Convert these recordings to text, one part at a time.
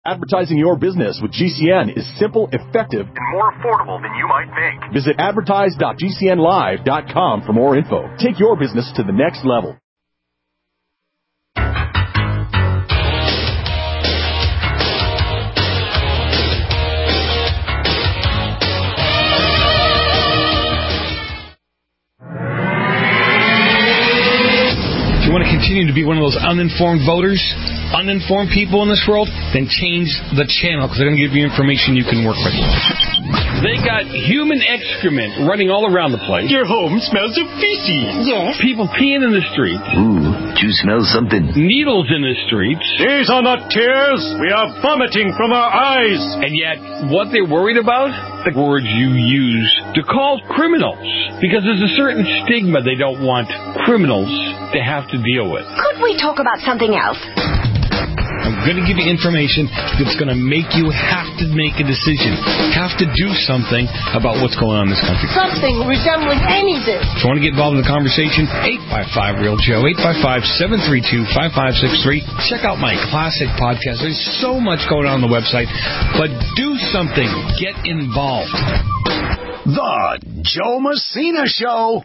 Advertising your business with GCN is simple, effective, and more affordable than you might think. Visit advertise.gcnlive.com for more info. Take your business to the next level. If you want to continue to be one of those uninformed voters, uninformed people in this world, then change the channel, because they're going to give you information you can work with. They got human excrement running all around the place. Your home smells of feces. Yes. People peeing in the streets. Ooh, do you smell something? Needles in the streets. These are not tears. We are vomiting from our eyes. And yet, what they're worried about? The words you use to call criminals. Because there's a certain stigma they don't want criminals to have to deal with. Could we talk about something else? I'm going to give you information that's going to make you have to make a decision, have to do something about what's going on in this country. Something resembling anything. If you want to get involved in the conversation, 855-REAL-JOE, 855-732-5563. Check out my classic podcast. There's so much going on the website, but do something. Get involved. The Joe Messina Show.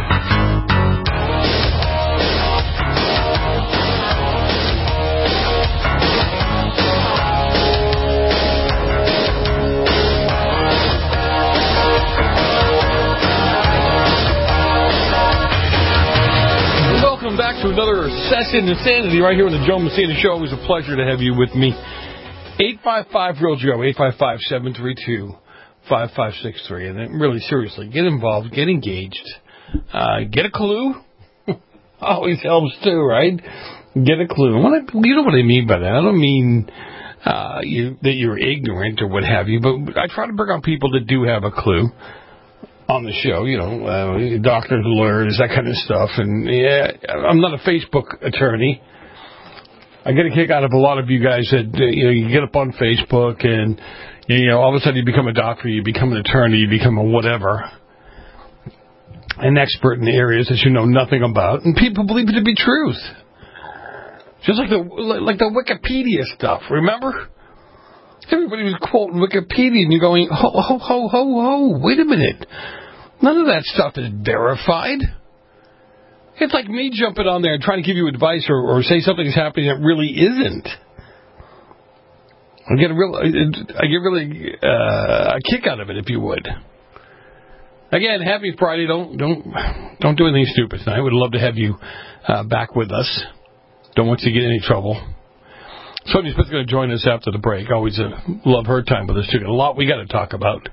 Welcome back to another session of insanity right here on the Joe Messina Show. Always a pleasure to have you with me. 855-REAL-JOE, 855-732-5563. And then really, seriously, get involved, get engaged, get a clue. Always helps too, right? Get a clue. You know what I mean by that. I don't mean that you're ignorant or what have you, but I try to bring on people that do have a clue on the show, doctors, lawyers, that kind of stuff. And yeah, I'm not a Facebook attorney. I get a kick out of a lot of you guys that, you get up on Facebook and, all of a sudden you become a doctor, you become an attorney, you become a whatever, an expert in the areas that you know nothing about, and people believe it to be truth. Just like the Wikipedia stuff, remember? Everybody was quoting Wikipedia, and you're going, ho, wait a minute. None of that stuff is verified. It's like me jumping on there and trying to give you advice or say something's happening that really isn't. I get really a kick out of it, if you would. Again, happy Friday. Don't do anything stupid tonight. I would love to have you back with us. Don't want you to get in any trouble. Sonia Smith's going to join us after the break. Always love her time with us, too. A lot we got to talk about.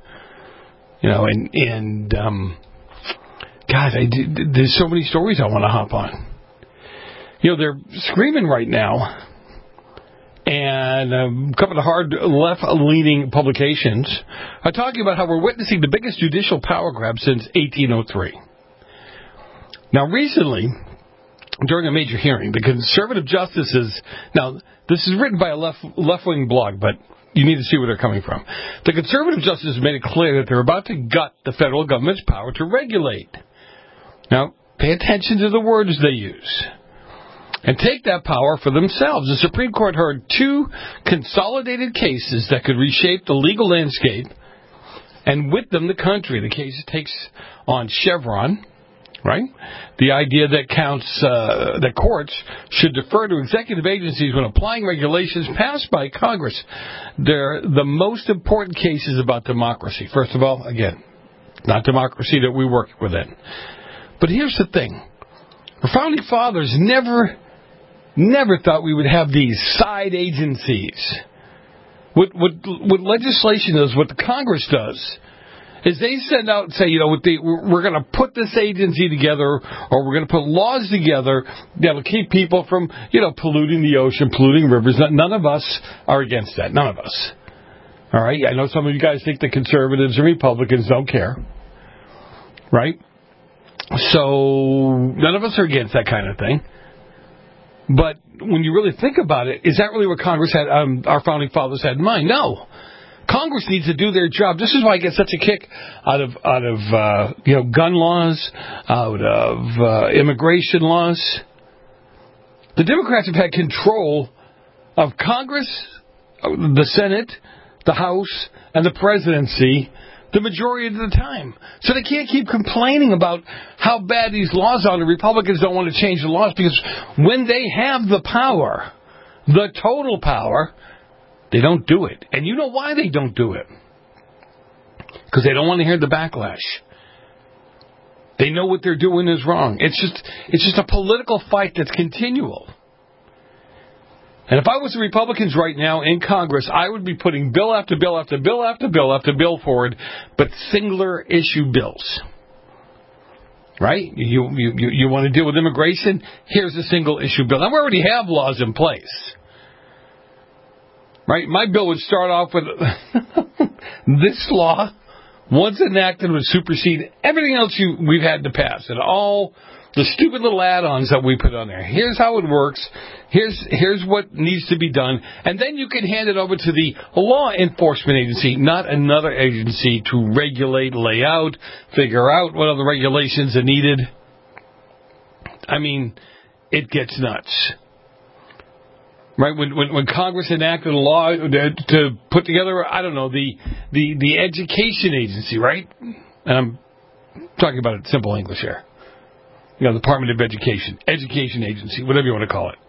God, there's so many stories I want to hop on. They're screaming right now, and a couple of hard left-leaning publications are talking about how we're witnessing the biggest judicial power grab since 1803. Now, recently, during a major hearing, the conservative justices... Now, this is written by a left-wing blog, but you need to see where they're coming from. The conservative justices made it clear that they're about to gut the federal government's power to regulate. Now, pay attention to the words they use. And take that power for themselves. The Supreme Court heard two consolidated cases that could reshape the legal landscape, and with them the country. The case takes on Chevron, right? The idea that that courts should defer to executive agencies when applying regulations passed by Congress. They're the most important cases about democracy. First of all, again, not democracy that we work within. But here's the thing. The Founding Fathers never thought we would have these side agencies. What legislation does, what the Congress does, is they send out and say, we're going to put this agency together, or we're going to put laws together that will keep people from, polluting the ocean, polluting rivers. None of us are against that. None of us. All right? I know some of you guys think the conservatives and Republicans don't care. Right? So none of us are against that kind of thing. But when you really think about it, is that really what Congress had, our Founding Fathers had in mind? No. Congress needs to do their job. This is why I get such a kick out of gun laws, out of immigration laws. The Democrats have had control of Congress the Senate, the House, and the presidency the majority of the time. So they can't keep complaining about how bad these laws are. The Republicans don't want to change the laws because when they have the power, the total power, they don't do it. And you know why they don't do it? Because they don't want to hear the backlash. They know what they're doing is wrong. It's just a political fight that's continual. And if I was the Republicans right now in Congress, I would be putting bill after bill after bill after bill after bill forward, but singular issue bills. Right? You want to deal with immigration? Here's a single issue bill. Now, we already have laws in place. Right? My bill would start off with this law, once enacted, would supersede everything else we've had to pass, and all the stupid little add-ons that we put on there. Here's how it works. Here's what needs to be done. And then you can hand it over to the law enforcement agency, not another agency to regulate, lay out, figure out what other regulations are needed. I mean, it gets nuts. Right? When Congress enacted a law to put together, I don't know, the education agency, right? And I'm talking about it simple English here. You know, the Department of Education agency, whatever you want to call it.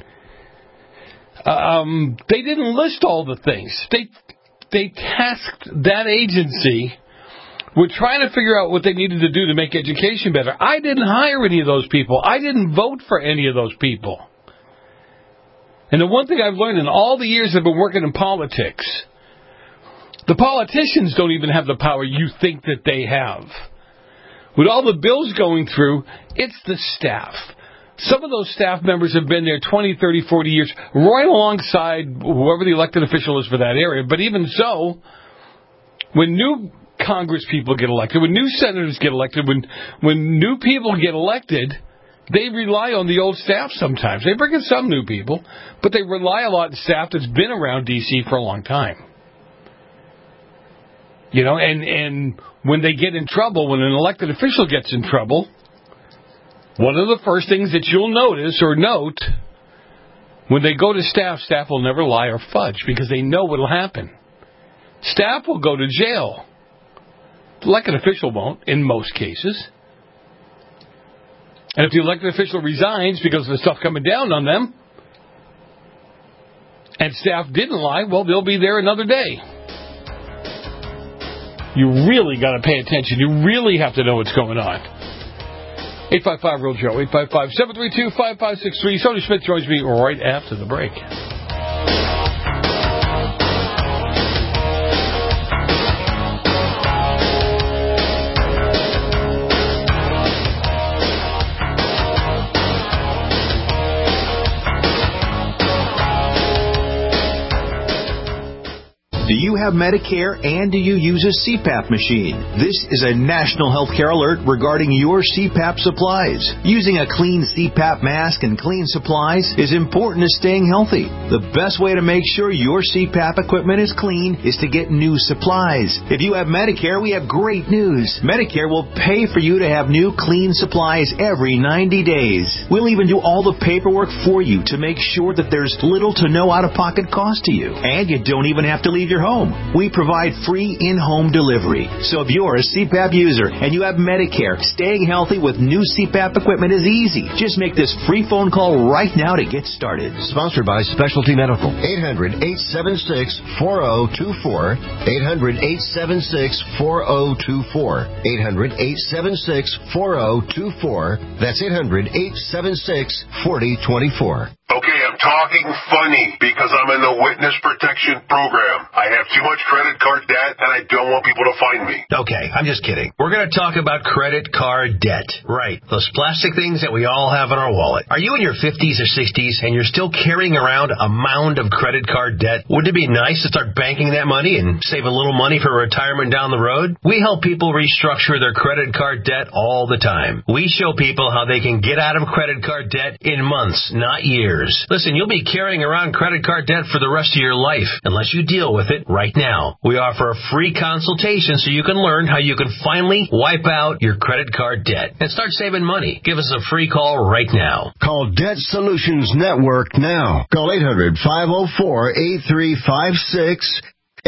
They didn't list all the things. They tasked that agency with trying to figure out what they needed to do to make education better. I didn't hire any of those people. I didn't vote for any of those people. And the one thing I've learned in all the years I've been working in politics, the politicians don't even have the power you think that they have. With all the bills going through, it's the staff. Some of those staff members have been there 20, 30, 40 years, right alongside whoever the elected official is for that area. But even so, when new Congress people get elected, when new senators get elected, when new people get elected, they rely on the old staff sometimes. They bring in some new people, but they rely a lot on staff that's been around D.C. for a long time. You know, and when they get in trouble, when an elected official gets in trouble, one of the first things that you'll notice or note, when they go to staff will never lie or fudge because they know what will happen. Staff will go to jail. The elected official won't, in most cases. And if the elected official resigns because of the stuff coming down on them, and staff didn't lie, well, they'll be there another day. You really got to pay attention. You really have to know what's going on. 855-REAL-JOE, 855-732-5563. Tony Smith joins me right after the break. Do you have Medicare and do you use a CPAP machine? This is a national healthcare alert regarding your CPAP supplies. Using a clean CPAP mask and clean supplies is important to staying healthy. The best way to make sure your CPAP equipment is clean is to get new supplies. If you have Medicare, we have great news. Medicare will pay for you to have new clean supplies every 90 days. We'll even do all the paperwork for you to make sure that there's little to no out-of-pocket cost to you. And you don't even have to leave your home. We provide free in-home delivery. So if you're a CPAP user and you have Medicare, staying healthy with new CPAP equipment is easy. Just make this free phone call right now to get started. Sponsored by Specialty Medical. 800-876-4024. 800-876-4024. 800-876-4024. That's 800-876-4024. Okay, I'm talking funny because I'm in the witness protection program. I have too much credit card debt and I don't want people to find me. Okay, I'm just kidding. We're going to talk about credit card debt. Right, those plastic things that we all have in our wallet. Are you in your 50s or 60s and you're still carrying around a mound of credit card debt? Wouldn't it be nice to start banking that money and save a little money for retirement down the road? We help people restructure their credit card debt all the time. We show people how they can get out of credit card debt in months, not years. years. Listen, you'll be carrying around credit card debt for the rest of your life unless you deal with it right now. We offer a free consultation so you can learn how you can finally wipe out your credit card debt and start saving money. Give us a free call right now. Call Debt Solutions Network now. Call 800-504-8356.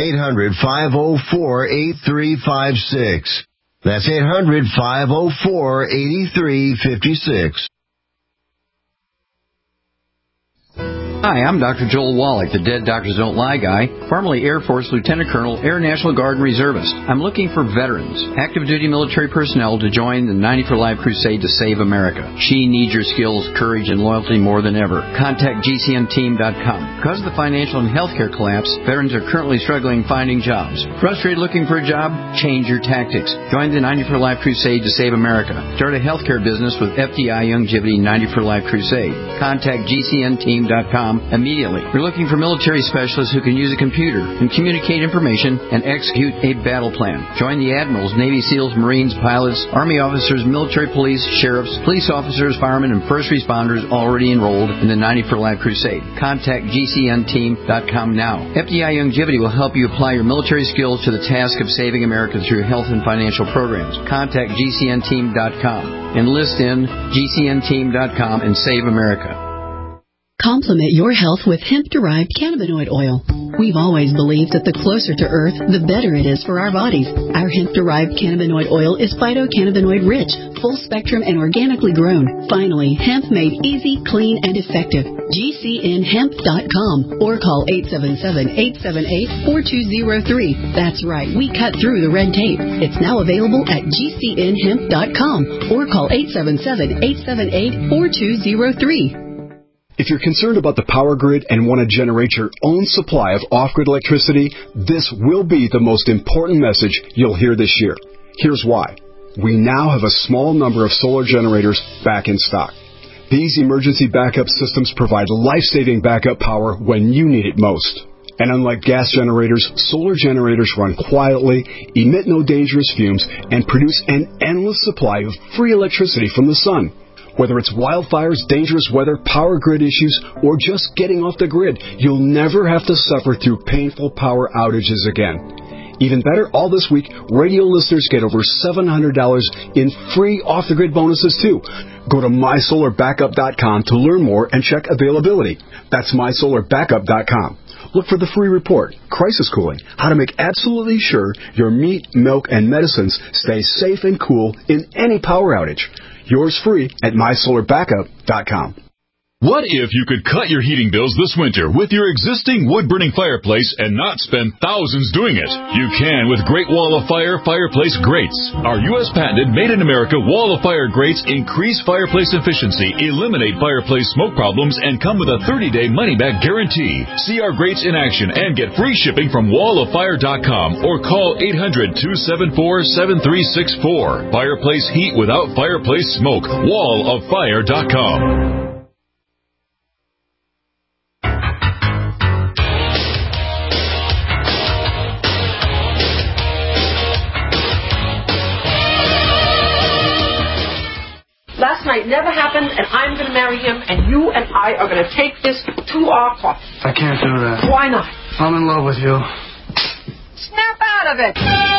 800-504-8356. That's 800-504-8356. Hi, I'm Dr. Joel Wallach, the Dead Doctors Don't Lie guy, formerly Air Force Lieutenant Colonel, Air National Guard and Reservist. I'm looking for veterans, active duty military personnel to join the 90 for Life crusade to save America. She needs your skills, courage, and loyalty more than ever. Contact GCNteam.com. Because of the financial and healthcare collapse, veterans are currently struggling finding jobs. Frustrated looking for a job? Change your tactics. Join the 90 for Life crusade to save America. Start a healthcare business with FDI Longevity 90 for Life crusade. Contact GCNteam.com immediately. We're looking for military specialists who can use a computer and communicate information and execute a battle plan. Join the admirals, Navy SEALs, Marines, pilots, Army officers, military police, sheriffs, police officers, firemen, and first responders already enrolled in the 90 for Life crusade. Contact GCNteam.com now. FDI Longevity will help you apply your military skills to the task of saving America through health and financial programs. Contact GCNteam.com. Enlist in GCNteam.com and save America. Complement your health with hemp-derived cannabinoid oil. We've always believed that the closer to Earth, the better it is for our bodies. Our hemp-derived cannabinoid oil is phytocannabinoid-rich, full-spectrum, and organically grown. Finally, hemp made easy, clean, and effective. GCNhemp.com or call 877-878-4203. That's right, we cut through the red tape. It's now available at GCNhemp.com or call 877-878-4203. If you're concerned about the power grid and want to generate your own supply of off-grid electricity, this will be the most important message you'll hear this year. Here's why. We now have a small number of solar generators back in stock. These emergency backup systems provide life-saving backup power when you need it most. And unlike gas generators, solar generators run quietly, emit no dangerous fumes, and produce an endless supply of free electricity from the sun. Whether it's wildfires, dangerous weather, power grid issues, or just getting off the grid, you'll never have to suffer through painful power outages again. Even better, all this week, radio listeners get over $700 in free off-the-grid bonuses, too. Go to mysolarbackup.com to learn more and check availability. That's mysolarbackup.com. Look for the free report, Crisis Cooling, how to make absolutely sure your meat, milk, and medicines stay safe and cool in any power outage. Yours free at mysolarbackup.com. What if you could cut your heating bills this winter with your existing wood-burning fireplace and not spend thousands doing it? You can with Great Wall of Fire fireplace grates. Our U.S. patented made-in-America Wall of Fire grates increase fireplace efficiency, eliminate fireplace smoke problems, and come with a 30-day money-back guarantee. See our grates in action and get free shipping from walloffire.com or call 800-274-7364. Fireplace heat without fireplace smoke. walloffire.com. Last night never happened, and I'm going to marry him, and you and I are going to take this to our coffin. I can't do that. Why not? I'm in love with you. Snap out of it!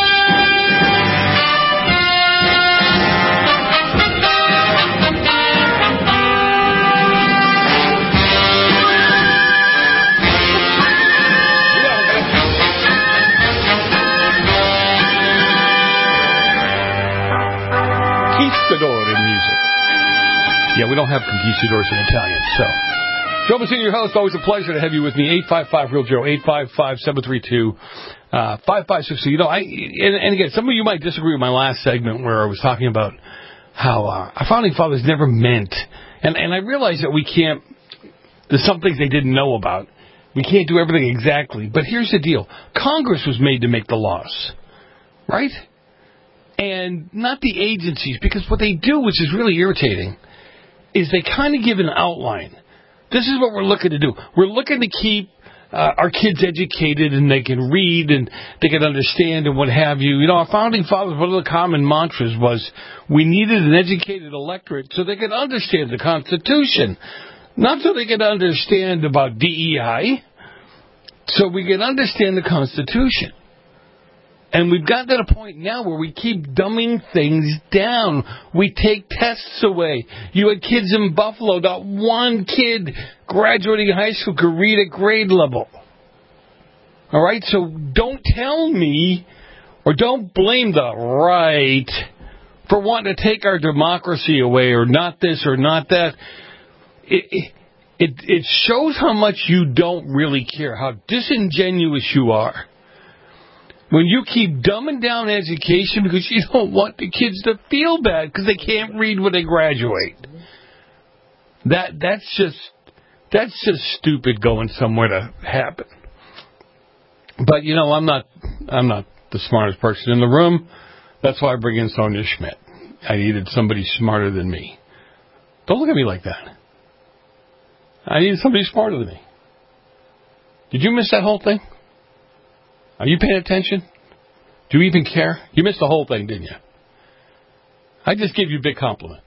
Conquistador in music. Yeah, we don't have conquistadors in Italian, so. Joe Messina, your host, always a pleasure to have you with me. 855-REAL-JOE, 855-732-5562. You know, and again, some of you might disagree with my last segment where I was talking about how our founding fathers never meant, and I realize that we can't, there's some things they didn't know about. We can't do everything exactly, but here's the deal. Congress was made to make the laws, right? And not the agencies, because what they do, which is really irritating, is they kind of give an outline. This is what we're looking to do. We're looking to keep our kids educated and they can read and they can understand and what have you. You know, our founding fathers, one of the common mantras was we needed an educated electorate so they could understand the Constitution. Not so they can understand about DEI, so we can understand the Constitution. And we've gotten to the point now where we keep dumbing things down. We take tests away. You had kids in Buffalo, not one kid graduating high school could read at grade level. All right, so don't tell me or don't blame the right for wanting to take our democracy away or not this or not that. It shows how much you don't really care, how disingenuous you are. When you keep dumbing down education because you don't want the kids to feel bad because they can't read when they graduate. That's just stupid going somewhere to happen. But I'm not the smartest person in the room. That's why I bring in Sonia Schmidt. I needed somebody smarter than me. Don't look at me like that. I needed somebody smarter than me. Did you miss that whole thing? Are you paying attention? Do you even care? You missed the whole thing, didn't you? I just gave you a big compliment.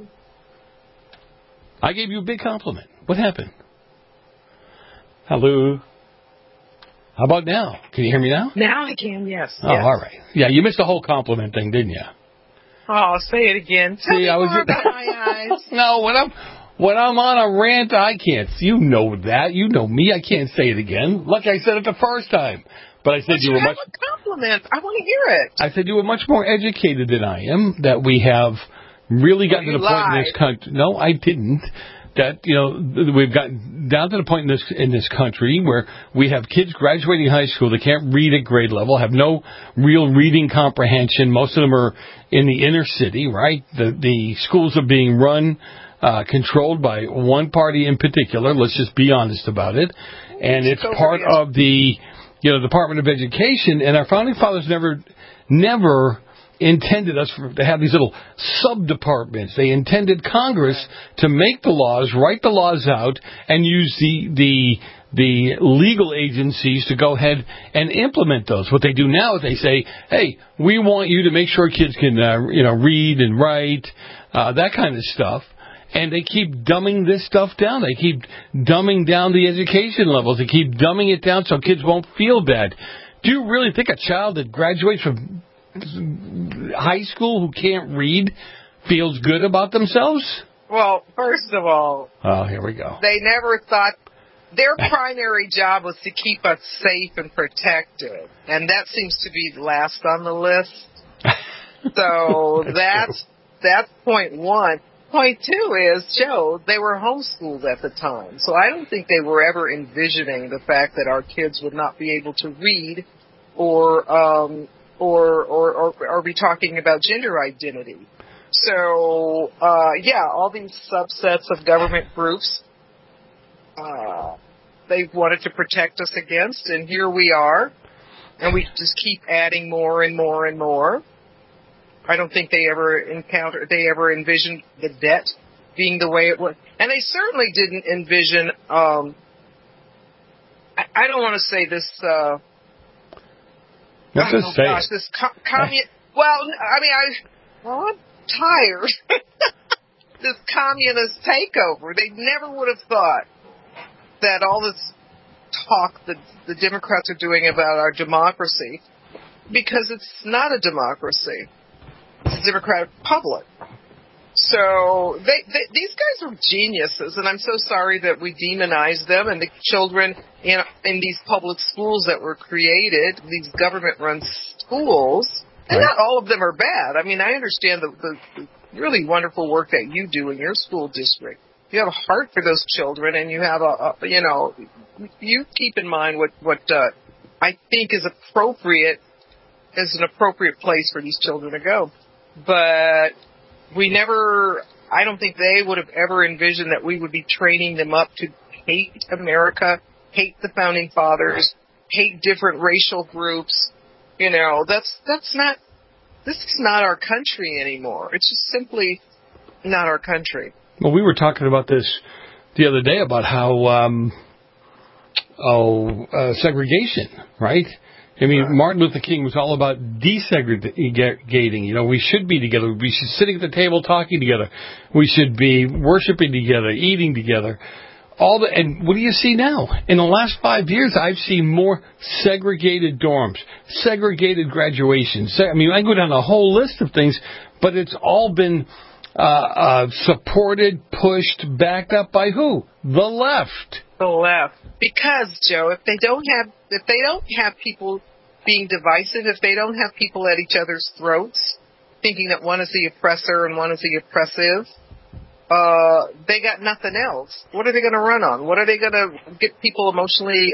I gave you a big compliment. What happened? Hello? How about now? Can you hear me now? Now I can, yes. Oh, yes. all right. Yeah, you missed the whole compliment thing, didn't you? Oh, say it again. Tell me more about my eyes. No, when I'm on a rant, I can't. You know that. You know me. I can't say it again. Like I said it the first time. But I said you were much. A compliment. I want to hear it. I said you were much more educated than I am. That we have really gotten to the point in this country. No, I didn't. That we've gotten down to the point in this country where we have kids graduating high school. They can't read at grade level. Have no real reading comprehension. Most of them are in the inner city. Right. The schools are being run. Controlled by one party in particular. Let's just be honest about it. And it's part of the Department of Education, and our founding fathers never intended us to have these little sub-departments. They intended Congress to make the laws, write the laws out, and use the legal agencies to go ahead and implement those. What they do now is they say, hey, we want you to make sure kids can read and write, that kind of stuff. And they keep dumbing this stuff down. They keep dumbing down the education levels. They keep dumbing it down so kids won't feel bad. Do you really think a child that graduates from high school who can't read feels good about themselves? Well, first of all... Oh, here we go. They never thought... Their primary job was to keep us safe and protected. And that seems to be last on the list. So that's point one. Point two is, Joe, they were homeschooled at the time. So I don't think they were ever envisioning the fact that our kids would not be able to read or be talking about gender identity. So, all these subsets of government groups, they wanted to protect us against, and here we are. And we just keep adding more and more and more. I don't think they ever envisioned the debt being the way it was. And they certainly didn't envision, I don't want to say this, I'm tired. This communist takeover. They never would have thought that all this talk that the Democrats are doing about our democracy, because it's not a democracy. It's a democratic republic. So these guys are geniuses, and I'm so sorry that we demonize them and the children in these public schools that were created, these government-run schools. And not all of them are bad. I mean, I understand the really wonderful work that you do in your school district. You have a heart for those children, and you have you keep in mind what I think is appropriate, is an appropriate place for these children to go. But I don't think they would have ever envisioned that we would be training them up to hate America, hate the founding fathers, hate different racial groups. This is not our country anymore. It's just simply not our country. Well, we were talking about this the other day about how segregation, right? I mean, Martin Luther King was all about desegregating. You know, we should be together. We should sitting at the table talking together. We should be worshiping together, eating together. And what do you see now? In the last 5 years, I've seen more segregated dorms, segregated graduations. I mean, I go down a whole list of things, but it's all been supported, pushed, backed up by who? The left. The left. Because, Joe, if they don't have people being divisive, if they don't have people at each other's throats, thinking that one is the oppressor and one is the oppressive, they got nothing else. What are they going to run on? What are they going to get people emotionally,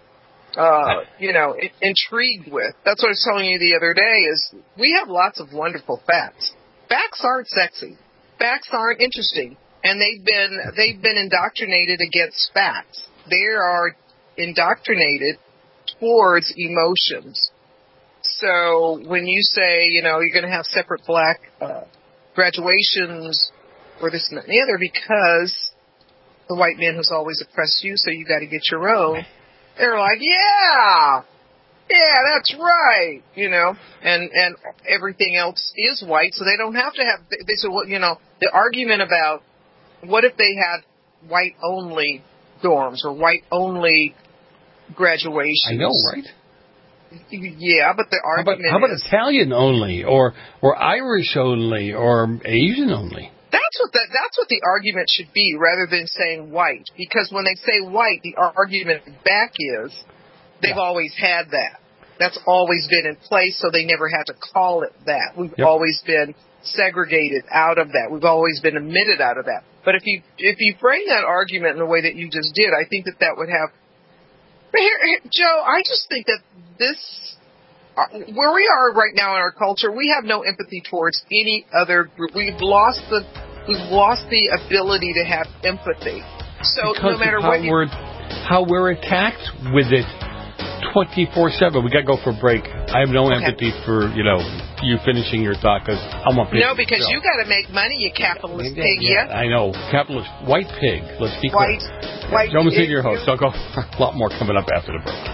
intrigued with? That's what I was telling you the other day. Is we have lots of wonderful facts. Facts aren't sexy. Facts aren't interesting, and they've been indoctrinated against facts. They are indoctrinated towards emotions. So when you say, you're going to have separate black graduations or this and that and the other because the white man has always oppressed you, so you got to get your own, they're like, yeah, that's right, and everything else is white, so they don't have to have, they said, well, the argument about what if they had white-only dorms or white-only graduations. I know, right? Yeah, but the argument how about Italian only, or Irish only, or Asian only? That's what the argument should be, rather than saying white. Because when they say white, the argument back is they've always had that. That's always been in place, so they never had to call it that. We've always been segregated out of that. We've always been omitted out of that. But if you frame that argument in the way that you just did, I think that would have. Joe, I just think that this, where we are right now in our culture, we have no empathy towards any other group. We've lost the ability to have empathy. So because no matter of how we're attacked with it 24/7. We got to go for a break. I have no empathy for you finishing your thought because I'm a pig. No, because you got to make money, you capitalist pig. Yeah, I know, capitalist white pig. Let's be clear. White. Joe Messina, your host. I'll go for a lot more coming up after the break.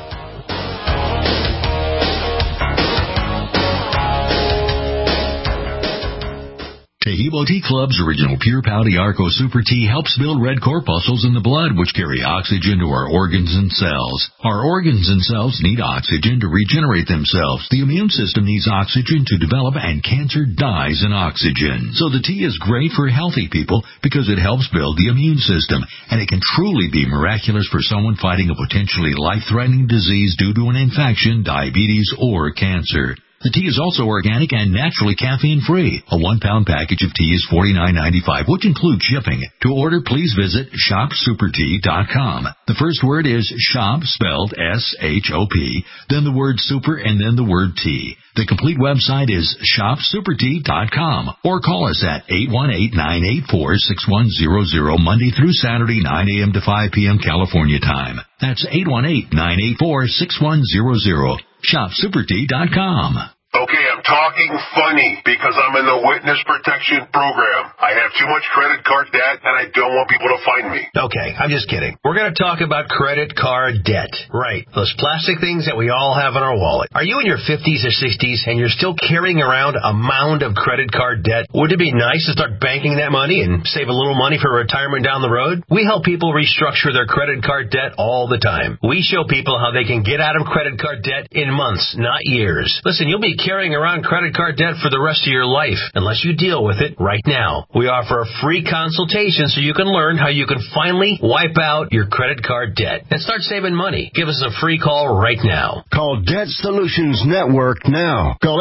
Tahibo Tea Club's original Pure Pouty Arco Super Tea helps build red corpuscles in the blood, which carry oxygen to our organs and cells. Our organs and cells need oxygen to regenerate themselves. The immune system needs oxygen to develop, and cancer dies in oxygen. So the tea is great for healthy people because it helps build the immune system, and it can truly be miraculous for someone fighting a potentially life-threatening disease due to an infection, diabetes, or cancer. The tea is also organic and naturally caffeine-free. A 1-pound package of tea is $49.95, which includes shipping. To order, please visit shopsupertea.com. The first word is shop, spelled S-H-O-P, then the word super, and then the word tea. The complete website is shopsupertea.com, or call us at 818-984-6100, Monday through Saturday, 9 a.m. to 5 p.m. California time. That's 818-984-6100. ShopSuperTea.com. Okay, I'm talking funny because I'm in the witness protection program. I have too much credit card debt, and I don't want people to find me. Okay, I'm just kidding. We're going to talk about credit card debt. Right. Those plastic things that we all have in our wallet. Are you in your 50s or 60s and you're still carrying around a mound of credit card debt? Would it be nice to start banking that money and save a little money for retirement down the road? We help people restructure their credit card debt all the time. We show people how they can get out of credit card debt in months, not years. Listen, you'll be carrying around credit card debt for the rest of your life unless you deal with it right now. We offer a free consultation so you can learn how you can finally wipe out your credit card debt and start saving money. Give us a free call right now. Call Debt Solutions Network now. Call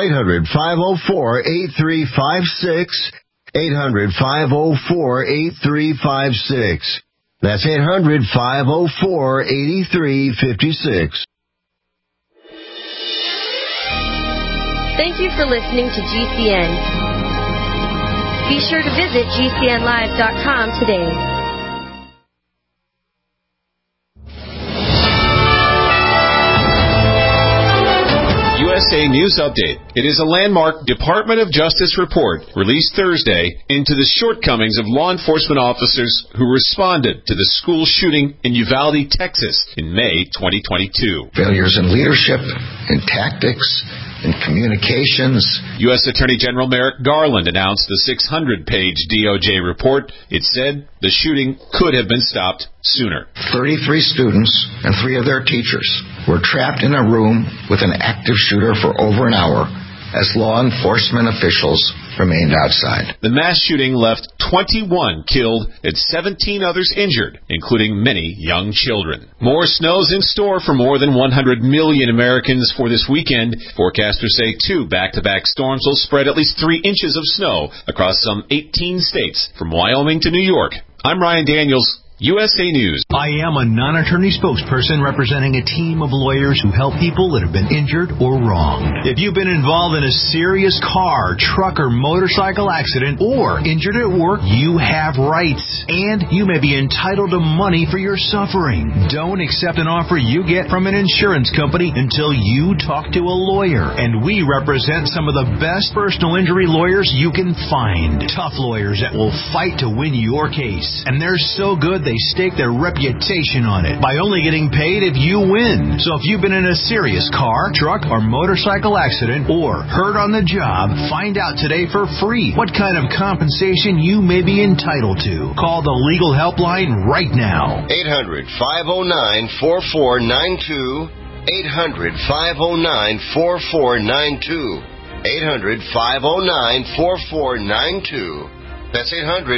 800-504-8356. 800-504-8356. That's 800-504-8356. Thank you for listening to GCN. Be sure to visit GCNlive.com today. U.S. USA News Update. It is a landmark Department of Justice report released Thursday into the shortcomings of law enforcement officers who responded to the school shooting in Uvalde, Texas in May 2022. Failures in leadership, in tactics, in communications. U.S. Attorney General Merrick Garland announced the 600-page DOJ report. It said the shooting could have been stopped sooner. 33 students and 3 of their teachers were trapped in a room with an active shooter for over an hour as law enforcement officials remained outside. The mass shooting left 21 killed and 17 others injured, including many young children. More snow's in store for more than 100 million Americans for this weekend. Forecasters say 2 back-to-back storms will spread at least 3 inches of snow across some 18 states, from Wyoming to New York. I'm Ryan Daniels, USA News. I am a non-attorney spokesperson representing a team of lawyers who help people that have been injured or wronged. If you've been involved in a serious car, truck, or motorcycle accident or injured at work, you have rights, and you may be entitled to money for your suffering. Don't accept an offer you get from an insurance company until you talk to a lawyer, and we represent some of the best personal injury lawyers you can find. Tough lawyers that will fight to win your case, and they're so good they stake their reputation on it by only getting paid if you win. So if you've been in a serious car, truck, or motorcycle accident or hurt on the job, find out today for free what kind of compensation you may be entitled to. Call the legal helpline right now. 800-509-4492. 800-509-4492. 800-509-4492. That's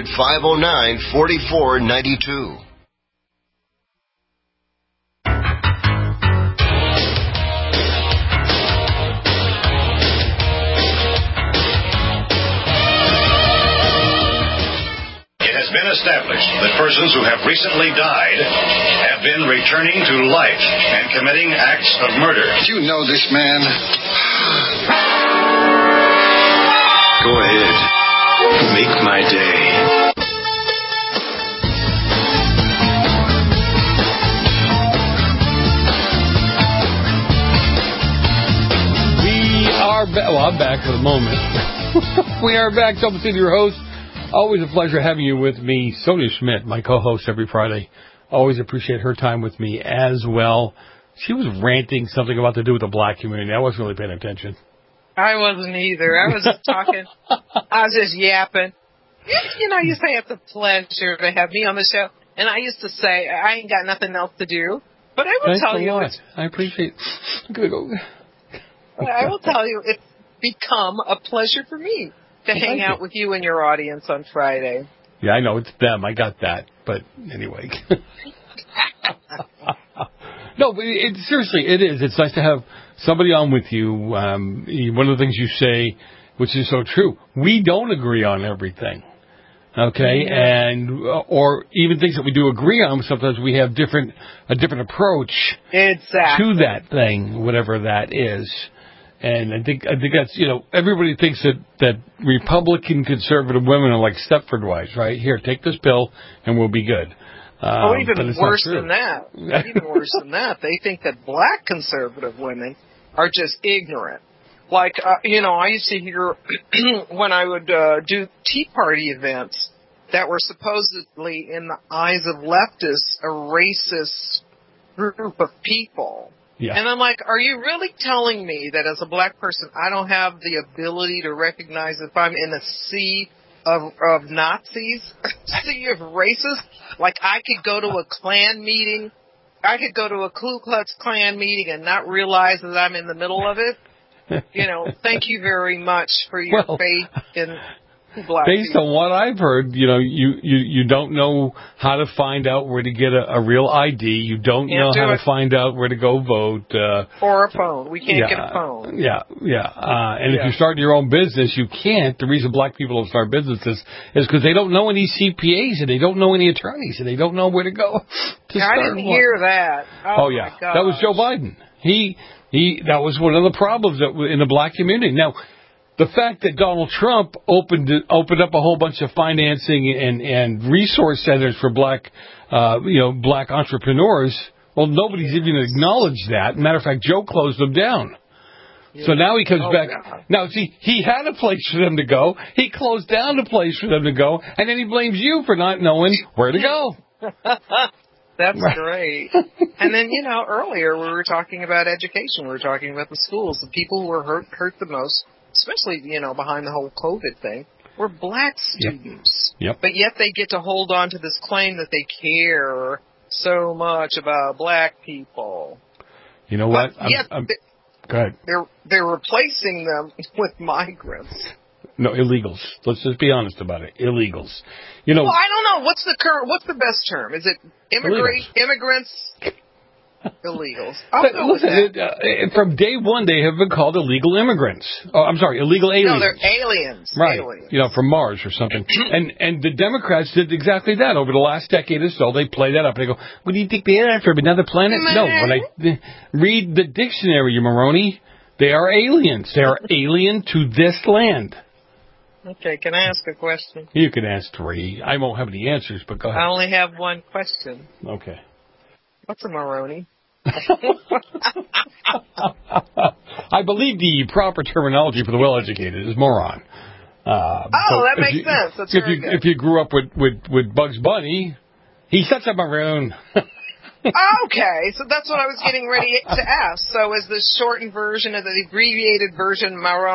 800-509-4492. It has been established that persons who have recently died have been returning to life and committing acts of murder. Do you know this man? Go ahead. Make my day. We are back. Well, I'm back for the moment. We are back. Double City, your host. Always a pleasure having you with me. Sonia Schmidt, my co-host every Friday. Always appreciate her time with me as well. She was ranting something about to do with the black community. I wasn't really paying attention. I wasn't either. I was just talking. I was just yapping. You know, you say it's a pleasure to have me on the show. And I used to say, I ain't got nothing else to do. But I will tell you. I appreciate it. I will tell you, it's become a pleasure for me to hang out with you and your audience on Friday. Yeah, I know. It's them. I got that. But anyway. No, but seriously, it is. It's nice to have somebody on with you. One of the things you say, which is so true, we don't agree on everything. Okay, and or even things that we do agree on, sometimes we have a different approach to that thing, whatever that is. And I think that's, you know, everybody thinks that Republican conservative women are like Stepford wives, right? Here, take this pill and we'll be good. Even worse than that. Even worse than that. They think that black conservative women are just ignorant. Like, you know, I used to hear when I would do Tea Party events that were supposedly, in the eyes of leftists, a racist group of people. Yeah. And I'm like, are you really telling me that as a black person, I don't have the ability to recognize if I'm in a sea of Nazis, a sea of racists? Like, I could go to a Klan meeting, I could go to a Ku Klux Klan meeting and not realize that I'm in the middle of it. You know, thank you very much for your faith in black based people. on what I've heard, you know, you don't know how to find out where to get a real ID. You don't know how to find out where to go vote. Or a phone. We can't get a phone. Yeah. And if you're starting your own business, you can't. The reason black people don't start businesses is because they don't know any CPAs and they don't know any attorneys and they don't know where to go. I didn't hear that. Oh yeah. My gosh. That was Joe Biden. That was one of the problems in the black community. Now, the fact that Donald Trump opened up a whole bunch of financing and resource centers for black entrepreneurs, well, nobody's even acknowledged that. Matter of fact, Joe closed them down. So now he comes back. God. Now, see, he had a place for them to go. He closed down the place for them to go, and then he blames you for not knowing where to go. That's great. And then, earlier we were talking about education. We were talking about the schools. The people who were hurt the most, especially, behind the whole COVID thing, were black students. Yep. But yet they get to hold on to this claim that they care so much about black people. You know what? Go ahead. They're replacing them with migrants. No, illegals. Let's just be honest about it. Illegals. Well, I don't know. What's the best term? Is it immigrants? Illegals. From day one, they have been called illegal immigrants. Oh, I'm sorry, illegal aliens. No, they're aliens. Right. Aliens. From Mars or something. and the Democrats did exactly that over the last decade or so. They play that up. They go, what do you think they are, from another planet? No, when I read the dictionary, you Maroni, they are aliens. They are alien to this land. Okay, can I ask a question? You can ask 3. I won't have any answers, but go ahead. I only have one question. Okay. What's a Maroni? I believe the proper terminology for the well-educated is moron. That makes sense. That's very good. If you grew up with Bugs Bunny, he's such a maroon. Okay, so that's what I was getting ready to ask. So is the shortened version of the abbreviated version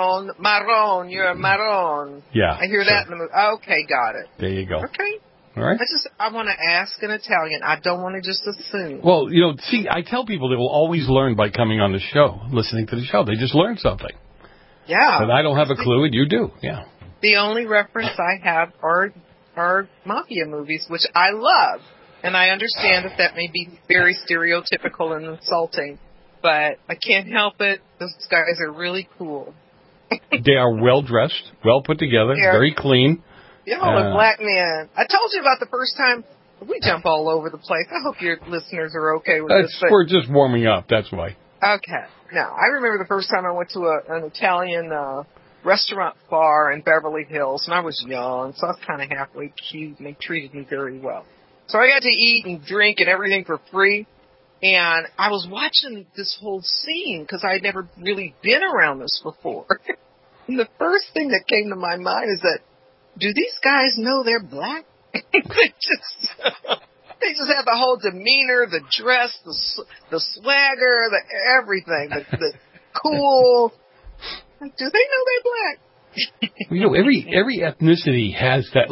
Maron, you're a Maron. Yeah. I hear that in the movie. Okay, got it. There you go. Okay. All right. I want to ask in Italian. I don't want to just assume. Well, see, I tell people they will always learn by coming on the show, listening to the show. They just learn something. Yeah. But I don't have a clue, and you do. Yeah. The only reference I have are mafia movies, which I love. And I understand that may be very stereotypical and insulting, but I can't help it. Those guys are really cool. They are well-dressed, well put together, very clean. A black man. I told you about the first time. We jump all over the place. I hope your listeners are okay with this. We're just warming up, that's why. Okay. Now, I remember the first time I went to an Italian restaurant bar in Beverly Hills, and I was young, so I was kind of halfway cute, and they treated me very well. So I got to eat and drink and everything for free, and I was watching this whole scene because I had never really been around this before. And the first thing that came to my mind is that, do these guys know they're black? They just have the whole demeanor, the dress, the swagger, the everything, the cool. Like, do they know they're black? Every ethnicity has that,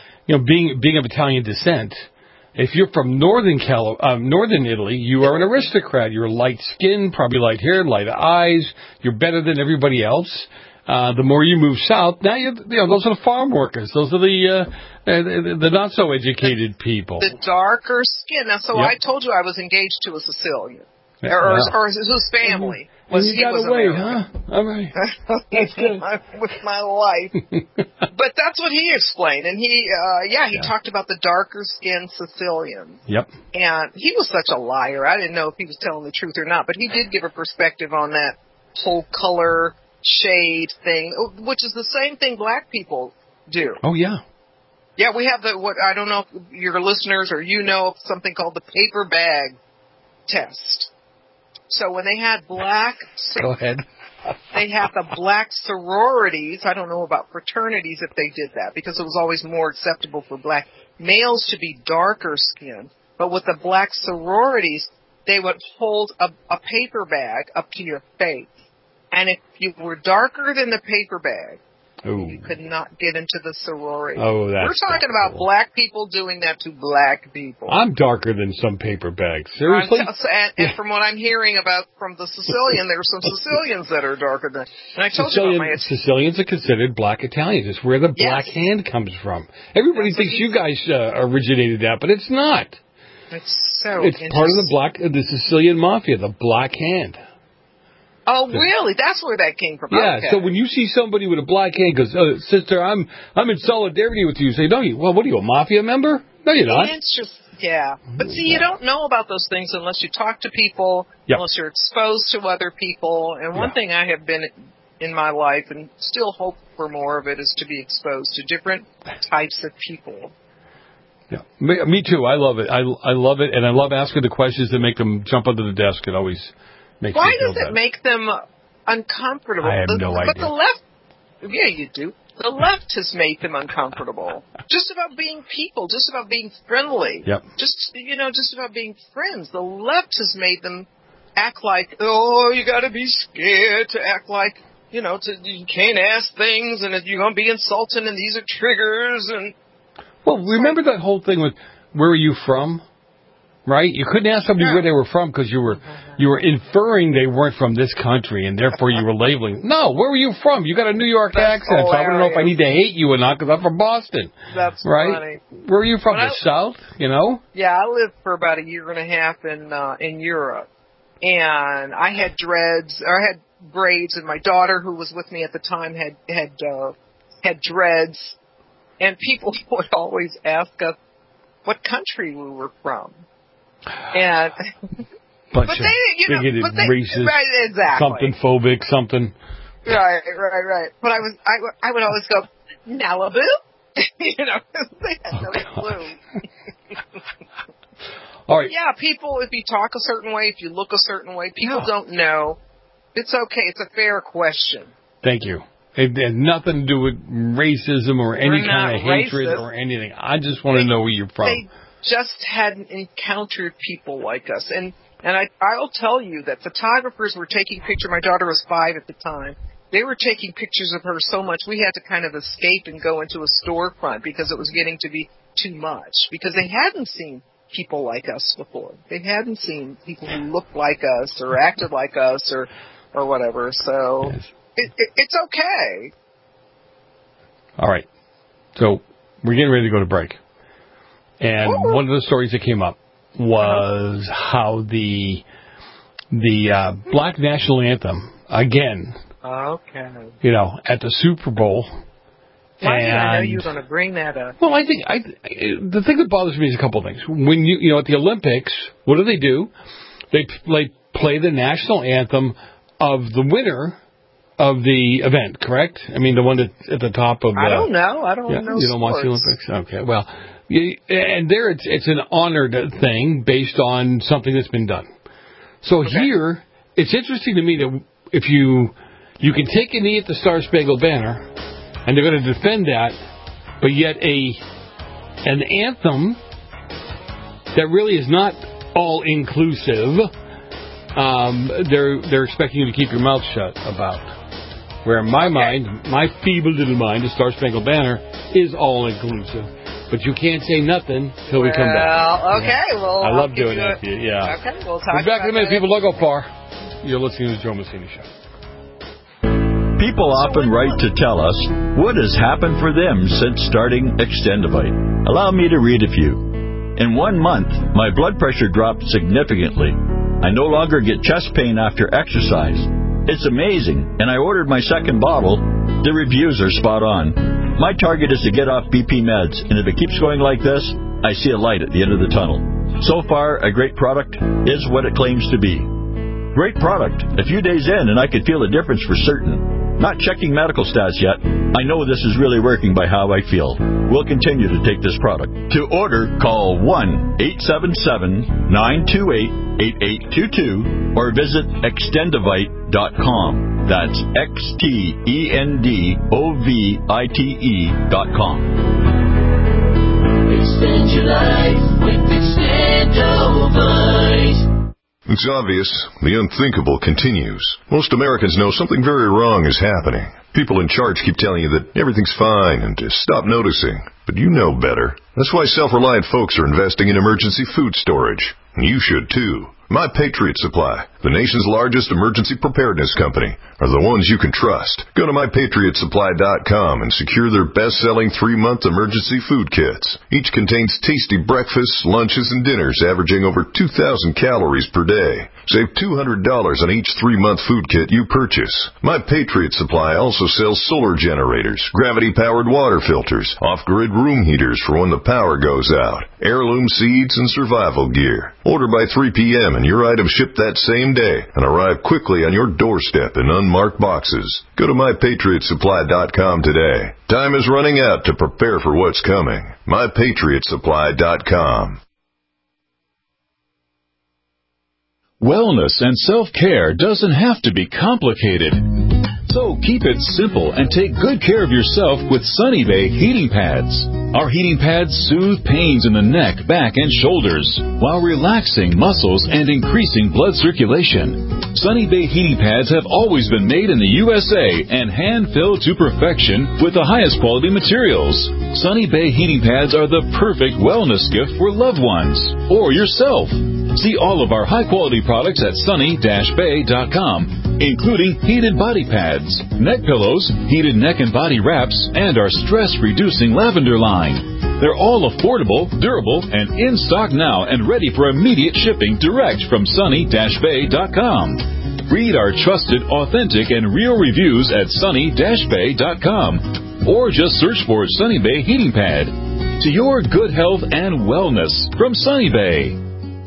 being of Italian descent. If you're from northern Italy, you are an aristocrat. You're light-skinned, probably light-haired, light eyes. You're better than everybody else. The more you move south, now those are the farm workers. Those are the not so educated people. The darker skin. Now, so I told you I was engaged to a Sicilian, or whose family was you got away, huh? All right. That's good. With my life. But that's what he explained, and he talked about the darker skinned Sicilians. Yep. And he was such a liar. I didn't know if he was telling the truth or not, but he did give a perspective on that whole color shade thing, which is the same thing black people do. Oh, yeah. Yeah, we have I don't know if your listeners or know of something called the paper bag test. So when they had Go ahead. They have the black sororities. I don't know about fraternities if they did that, because it was always more acceptable for black males to be darker skinned. But with the black sororities, they would hold a paper bag up to your face. And if you were darker than the paper bag, you could not get into the sorority. Oh, that's We're talking about cool. Black people doing that to black people. I'm darker than some paper bags. Seriously? And from what I'm hearing from the Sicilian, there are some Sicilians that are darker than. And I told you about Sicilians are considered black Italians. It's where the black hand comes from. Everybody thinks you guys originated that, but it's not. It's part of the Sicilian mafia, the black hand. Oh, really? That's where that came from. Yeah, okay. So when you see somebody with a black hand goes, sister, I'm in solidarity with you, say, no, what are you, a mafia member? No, you're not. Yeah. But see, you don't know about those things unless you talk to people, unless you're exposed to other people. And one thing I have been in my life, and still hope for more of it, is to be exposed to different types of people. Yeah, me too. I love it. I love it, and I love asking the questions that make them jump under the desk. It always makes Why me feel does it better. make them uncomfortable. I have no idea. But the left, yeah, you do. The left has made them uncomfortable. Just about being people, just about being friendly. Yep. Just about being friends. The left has made them act like, oh, you got to be scared to act like, you can't ask things, and you're going to be insulting, and these are triggers. And well, remember that whole thing with where are you from? Right? You couldn't ask somebody where they were from because you were inferring they weren't from this country, and therefore you were labeling. No, where were you from? You got a New York accent, so I don't know if I need to hate you or not because I'm from Boston. That's right? Funny. Where are you from? The South? Yeah, I lived for about a year and a half in Europe, and I had dreads. I had braids, and my daughter, who was with me at the time, had dreads, and people would always ask us what country we were from. And but they, racist, right, exactly. something phobic, something. Right. But I would always go Malibu. They had no clue. All right. Yeah, people. If you talk a certain way, if you look a certain way, people don't know. It's okay. It's a fair question. Thank you. It had nothing to do with racism or any kind of hatred racist. or anything. I just want to know where you're from. They just hadn't encountered people like us. And I'll tell you that photographers were taking pictures. My daughter was 5 at the time. They were taking pictures of her so much we had to kind of escape and go into a storefront because it was getting to be too much. Because they hadn't seen people like us before. They hadn't seen people who looked like us or acted like us or whatever. So it's okay. All right. So we're getting ready to go to break. And one of the stories that came up was how the Black National Anthem, again, at the Super Bowl. Why did I know you were going to bring that up? Well, I think the thing that bothers me is a couple of things. When at the Olympics, what do? They play the national anthem of the winner of the event, correct? I mean, the one that's at the top of. I don't know. I don't know. You don't watch the Olympics? Okay. Well, and there it's an honored thing based on something that's been done. So here, it's interesting to me that if you can take a knee at the Star-Spangled Banner, and they're going to defend that, but yet an anthem that really is not all inclusive. They're expecting you to keep your mouth shut about. Where in my mind, my feeble little mind, the Star-Spangled Banner is all inclusive. But you can't say nothing till we come back. Well, I love doing that to you. Yeah. Okay, we'll talk back in a minute. that. People, don't go far. You're listening to the Joe Messina Show. People often write to tell us what has happened for them since starting Extendivite. Allow me to read a few. In 1 month, my blood pressure dropped significantly. I no longer get chest pain after exercise. It's amazing, and I ordered my second bottle. The reviews are spot on. My target is to get off BP meds, and if it keeps going like this, I see a light at the end of the tunnel. So far, a great product is what it claims to be. Great product. A few days in, and I could feel a difference for certain. Not checking medical stats yet. I know this is really working by how I feel. We'll continue to take this product. To order, call 1-877-928-8822 or visit Extendivite.com. That's Extendovite.com. Extend your life with Extendovite. It's obvious. The unthinkable continues. Most Americans know something very wrong is happening. People in charge keep telling you that everything's fine and to stop noticing. But you know better. That's why self-reliant folks are investing in emergency food storage. And you should too. My Patriot Supply, the nation's largest emergency preparedness company, are the ones you can trust. Go to MyPatriotSupply.com and secure their best-selling 3-month emergency food kits. Each contains tasty breakfasts, lunches, and dinners averaging over 2,000 calories per day. Save $200 on each 3-month food kit you purchase. My Patriot Supply also sells solar generators, gravity-powered water filters, off-grid room heaters for when the power goes out, heirloom seeds, and survival gear. Order by 3 p.m. and your items ship that same day and arrive quickly on your doorstep in unmarked boxes. Go to MyPatriotSupply.com today. Time is running out to prepare for what's coming. MyPatriotSupply.com. Wellness and self-care doesn't have to be complicated. So keep it simple and take good care of yourself with Sunny Bay heating pads. Our heating pads soothe pains in the neck, back, and shoulders while relaxing muscles and increasing blood circulation. Sunny Bay heating pads have always been made in the USA and hand-filled to perfection with the highest quality materials. Sunny Bay heating pads are the perfect wellness gift for loved ones or yourself. See all of our high-quality products at sunny-bay.com, including heated body pads, neck pillows, heated neck and body wraps, and our stress-reducing lavender line. They're all affordable, durable, and in stock now and ready for immediate shipping direct from sunny-bay.com. Read our trusted, authentic, and real reviews at sunny-bay.com, or just search for Sunny Bay Heating Pad. To your good health and wellness from Sunny Bay.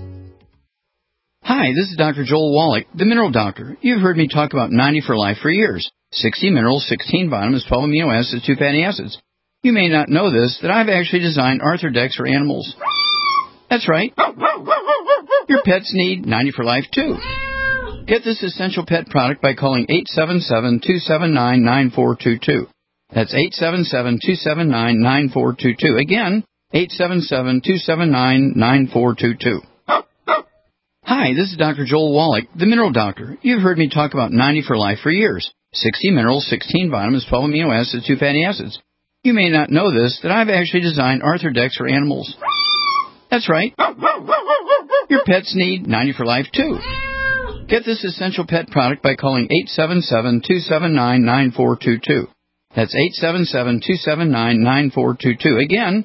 Hi, this is Dr. Joel Wallach, the Mineral Doctor. You've heard me talk about 90 for Life for years. 60 minerals, 16 vitamins, 12 amino acids, 2 fatty acids. You may not know this, that I've actually designed Arthrodex for animals. That's right. Your pets need 90 for Life, too. Get this essential pet product by calling 877-279-9422. That's 877-279-9422. Again, 877-279-9422. Hi, this is Dr. Joel Wallach, the Mineral Doctor. You've heard me talk about 90 for Life for years. 60 minerals, 16 vitamins, 12 amino acids, 2 fatty acids. You may not know this, that I've actually designed Arthrodex for animals. That's right. Your pets need 90 for Life, too. Get this essential pet product by calling 877-279-9422. That's 877-279-9422. Again,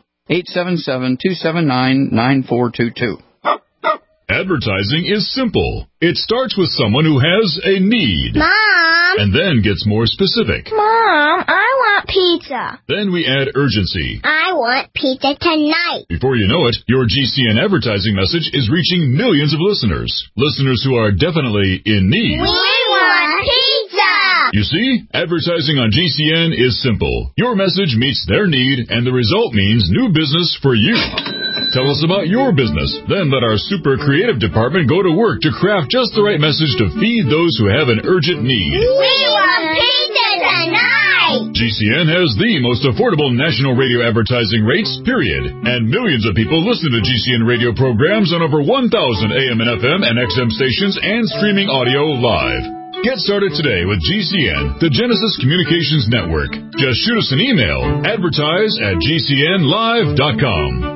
877-279-9422. Advertising is simple. It starts with someone who has a need. Mom! And then gets more specific. Mom, I want pizza. Then we add urgency. I want pizza tonight. Before you know it, your GCN advertising message is reaching millions of listeners. Listeners who are definitely in need. We want pizza! You see, advertising on GCN is simple. Your message meets their need, and the result means new business for you. Tell us about your business. Then let our super creative department go to work to craft just the right message to feed those who have an urgent need. We want pizza tonight! GCN has the most affordable national radio advertising rates, period. And millions of people listen to GCN radio programs on over 1,000 AM and FM and XM stations and streaming audio live. Get started today with GCN, the Genesis Communications Network. Just shoot us an email, advertise@gcnlive.com.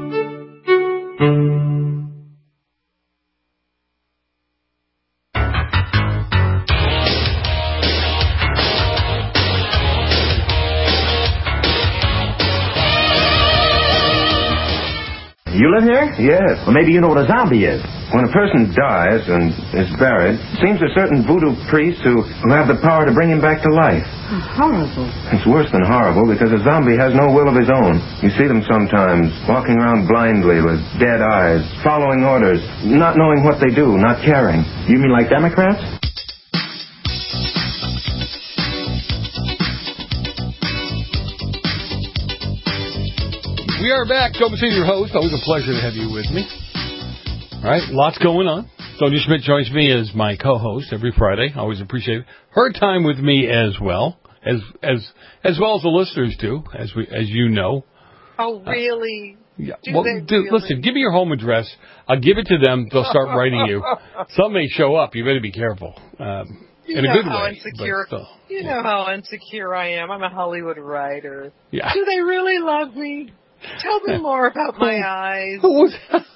You live here? Yes. Well, maybe you know what a zombie is. When a person dies and is buried, it seems a certain voodoo priests who have the power to bring him back to life. Horrible. It's worse than horrible because a zombie has no will of his own. You see them sometimes walking around blindly with dead eyes, following orders, not knowing what they do, not caring. You mean like Democrats? We are back. Joe Messina, your host. Always a pleasure to have you with me. All right, lots going on. Sonia Schmidt joins me as my co-host every Friday. Always appreciate her time with me as well as well as the listeners do, as you know. Oh, really? Yeah. Listen, give me your home address. I'll give it to them. They'll start writing you. Some may show up. You better be careful. In a good way. You know how insecure I am. I'm a Hollywood writer. Yeah. Do they really love me? Tell me more about my eyes. Who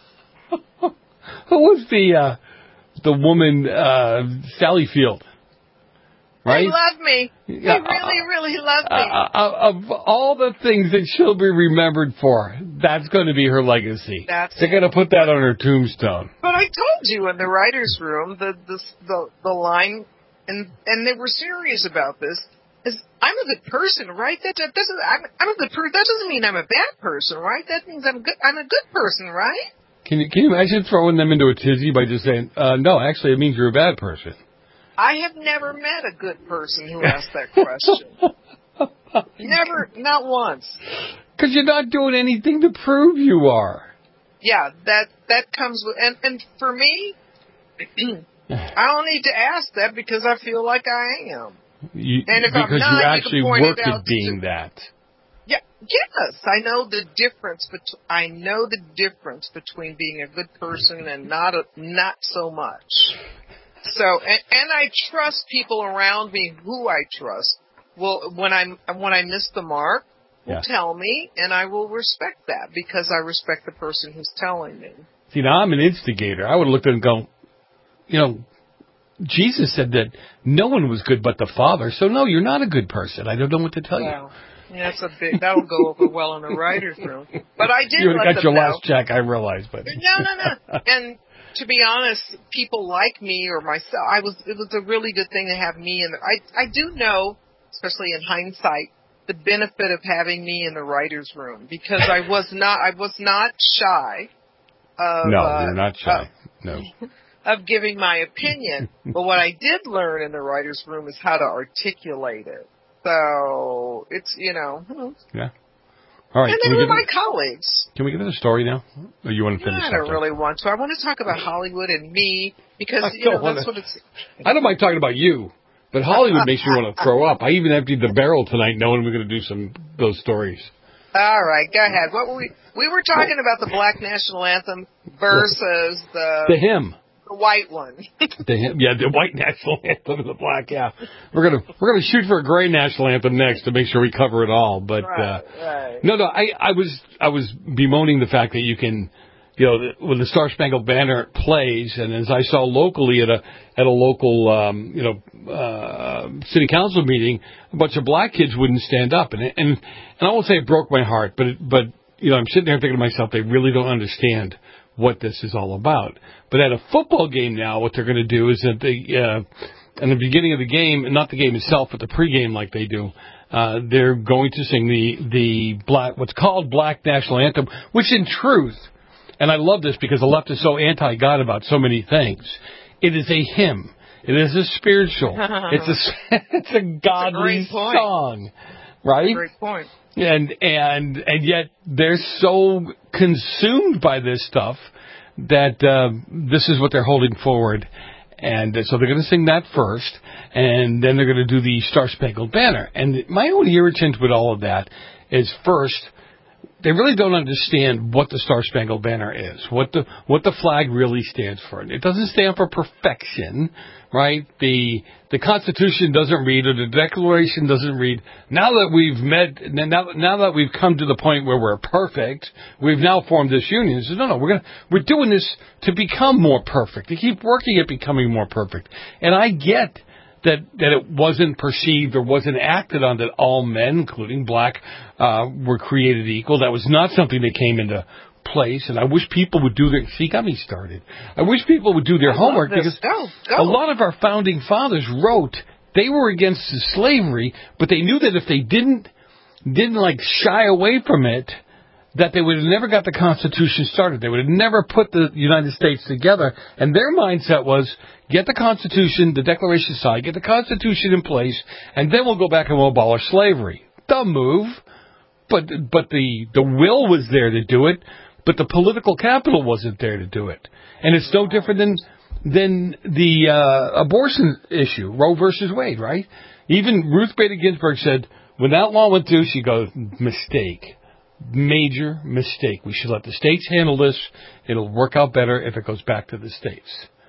was the woman, Sally Field? Right? They love me. They really, really love me. Of all the things that she'll be remembered for, that's going to be her legacy. They're going to put that on her tombstone. But I told you in the writer's room, the line, and they were serious about this, is I'm a good person, right? I'm a good person. That doesn't mean I'm a bad person, right? That means I'm a good person, right? Can you imagine throwing them into a tizzy by just saying, no, actually, it means you're a bad person? I have never met a good person who asked that question. Never, not once. Because you're not doing anything to prove you are. Yeah, that comes with, and for me, I don't need to ask that because I feel like I am. And if because I'm not, you actually you can point work it out at being that. Yeah, yes, I know the difference. I know the difference between being a good person and not so much. So, and I trust people around me who I trust. Well, when I miss the mark, will tell me, and I will respect that because I respect the person who's telling me. See, now I'm an instigator. I would look at it and go, Jesus said that no one was good but the Father, so no, you're not a good person. I don't know what to tell you. Yeah, that'll go over well in the writer's room. But I did You let got them your know. last check, I realize, but No. And to be honest, people like me or myself, it was a really good thing to have me in I do know, especially in hindsight, the benefit of having me in the writer's room because I was not shy of no, you're not shy. No. Of giving my opinion. But what I did learn in the writer's room is how to articulate it. So it's, Yeah. All right. And they were my colleagues. Can we get to the story now? Or you want to finish? I don't really want to. I want to talk about Hollywood and me because that's what it's. I don't mind talking about you, but Hollywood makes me want to throw up. I even emptied the barrel tonight, knowing we're going to do those stories. All right, go ahead. What were we were talking about the Black National Anthem versus the hymn. The white one. The white national anthem and the black. Yeah, we're gonna shoot for a gray national anthem next to make sure we cover it all. But right. No, I was bemoaning the fact that you can, when the Star Spangled Banner plays, and as I saw locally at a local city council meeting, a bunch of black kids wouldn't stand up, and I won't say it broke my heart, but I'm sitting there thinking to myself, they really don't understand what this is all about. But at a football game now, what they're going to do is at in the beginning of the game, not the game itself, but the pregame like they do, they're going to sing the what's called Black National Anthem, which in truth, and I love this because the left is so anti-God about so many things, it is a hymn. It is a spiritual. It's a godly song, right? Great point. And yet they're so consumed by this stuff that this is what they're holding forward. And so they're going to sing that first, and then they're going to do the Star Spangled Banner. And my only irritant with all of that is, first, they really don't understand what the Star Spangled Banner is, what the flag really stands for. It doesn't stand for perfection, right? The Constitution doesn't read, or the Declaration doesn't read, now that we've come to the point where we're perfect, we've now formed this union. It says, no, we're doing this to become more perfect, to keep working at becoming more perfect. And I get that it wasn't perceived or wasn't acted on that all men, including black, were created equal. That was not something that came into place, and I wish people would do their... See, got me started. I wish people would do their homework because a lot of our founding fathers wrote they were against slavery, but they knew that if they didn't shy away from it, that they would have never got the Constitution started. They would have never put the United States together. And their mindset was, get the Constitution, the Declaration signed, get the Constitution in place, and then we'll go back and we'll abolish slavery. Dumb move. But the will was there to do it, but the political capital wasn't there to do it. And it's no different than the abortion issue, Roe versus Wade, right? Even Ruth Bader Ginsburg said, when that law went through, she goes, mistake. Major mistake. We should let the states handle this. It'll work out better if it goes back to the states.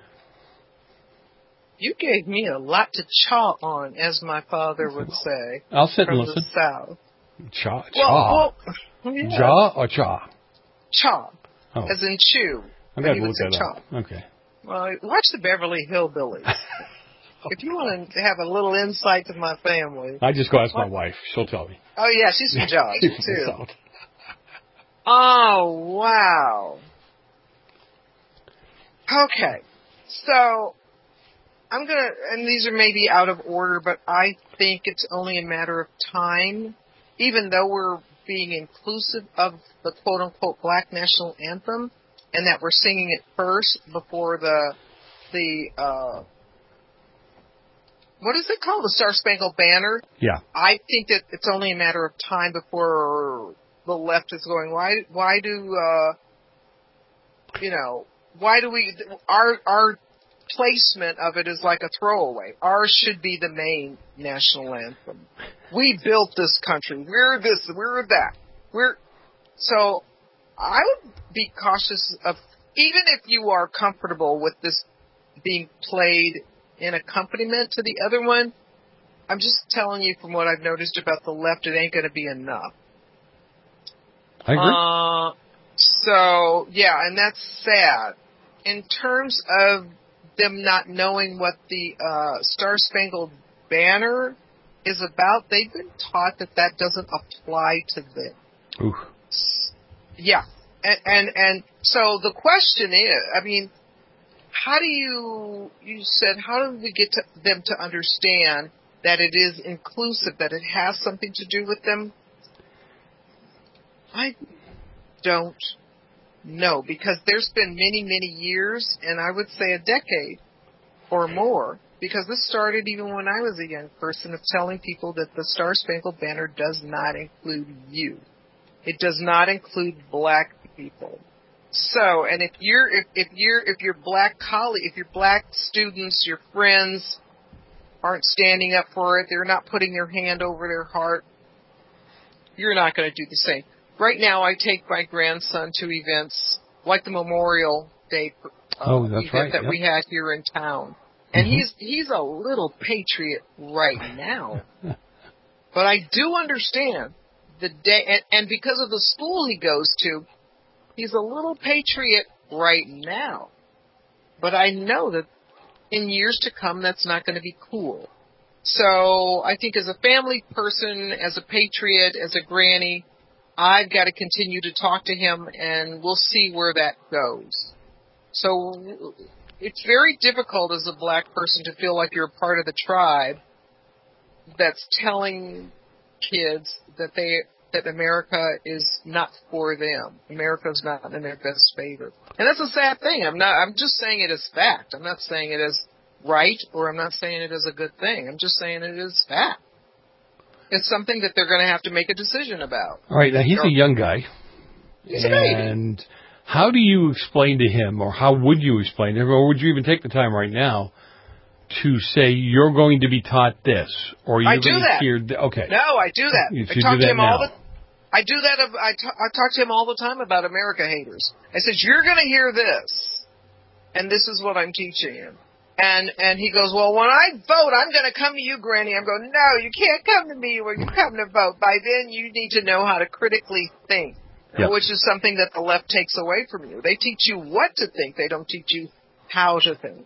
You gave me a lot to chaw on, as my father would say. I'll sit and from listen. The South. Chaw. Yeah. Jaw or chaw? Chaw. Oh. As in chew. I got to look that up. Okay. Well, watch the Beverly Hillbillies. If you want to have a little insight to my family. I just go ask my wife. She'll tell me. Oh, yeah, she's from Georgia, too. South. Oh, wow. Okay. So, I'm going to, and these are maybe out of order, but I think it's only a matter of time, even though we're being inclusive of the quote-unquote Black National Anthem, and that we're singing it first before the what is it called? The Star Spangled Banner? Yeah. I think that it's only a matter of time before the left is going, why do we, our placement of it is like a throwaway. Ours should be the main national anthem. We built this country. We're this. We're that. So I would be cautious of, even if you are comfortable with this being played in accompaniment to the other one, I'm just telling you from what I've noticed about the left, it ain't going to be enough. I agree. So, yeah, and that's sad. In terms of them not knowing what the Star-Spangled Banner is about, they've been taught that doesn't apply to them. Oof. Yeah. And so the question is, I mean, how do you said, how do we get them to understand that it is inclusive, that it has something to do with them? I don't know, because there's been many, many years, and I would say a decade or more, because this started even when I was a young person, of telling people that the Star-Spangled Banner does not include you. It does not include black people. So, and if your black colleague, if your black students, your friends aren't standing up for it, they're not putting their hand over their heart, you're not going to do the same. Right now, I take my grandson to events like the Memorial Day event that we had here in town. And he's a little patriot right now. But I do understand the day, and because of the school he goes to, he's a little patriot right now. But I know that in years to come, that's not going to be cool. So I think as a family person, as a patriot, as a granny, I've got to continue to talk to him, and we'll see where that goes. So it's very difficult as a black person to feel like you're a part of the tribe that's telling kids that America is not for them. America's not in their best favor. And that's a sad thing. I'm just saying it as fact. I'm not saying it as right, or I'm not saying it as a good thing. I'm just saying it is fact. It's something that they're going to have to make a decision about. All right, now he's a young guy. He's a baby. And how do you explain to him, or how would you explain to him, or would you even take the time right now to say you're going to be taught this, or you're going to hear? Okay. No, I do that. I talk to him all the. I do that. I talk to him all the time about America haters. I said, you're going to hear this, and this is what I'm teaching him. And he goes, well, when I vote, I'm going to come to you, Granny. I'm going, no, you can't come to me when you come to vote. By then, you need to know how to critically think, which is something that the left takes away from you. They teach you what to think. They don't teach you how to think.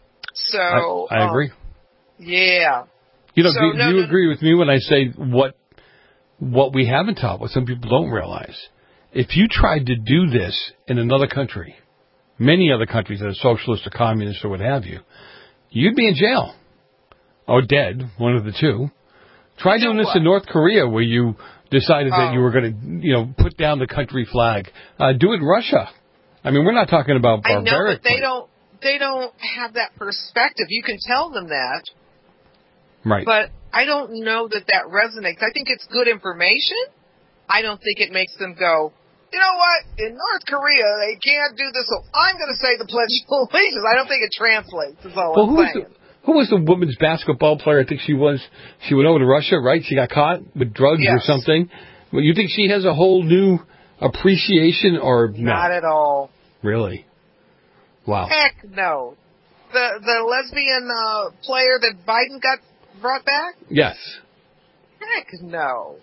So I agree. Yeah. You know, do you agree with me when I say what we haven't taught, what some people don't realize? If you tried to do this in another country, many other countries that are socialist or communist or what have you, you'd be in jail or dead, one of the two. Try doing this in North Korea, where you decided that you were going to, put down the country flag. Do it in Russia. I mean, we're not talking about barbaric. I know, but they don't have that perspective. You can tell them that, right? But I don't know that resonates. I think it's good information. I don't think it makes them go, you know what? In North Korea, they can't do this, so I'm going to say the Pledge of Allegiance. I don't think it translates, is all I'm saying. Who was the women's basketball player? I think she went over to Russia, right? She got caught with drugs or something. Well, you think she has a whole new appreciation, or no? Not at all. Really? Wow. Heck no. The lesbian player that Biden got brought back? Yes. Heck no.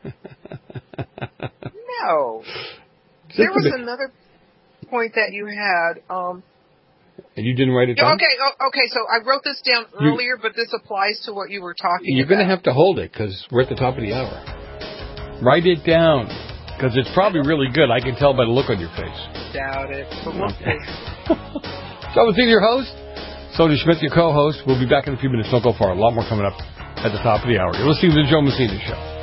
No. There was another point that you had. And you didn't write it down? Okay, so I wrote this down earlier, but this applies to what you were talking about. You're going to have to hold it, because we're at the top of the hour. Write it down, because it's probably really good. I can tell by the look on your face. Doubt it, but we'll see. So, I'm your host, Sonia Schmidt, your co-host. We'll be back in a few minutes. Don't go far. A lot more coming up at the top of the hour. You're listening to The Joe Messina Show.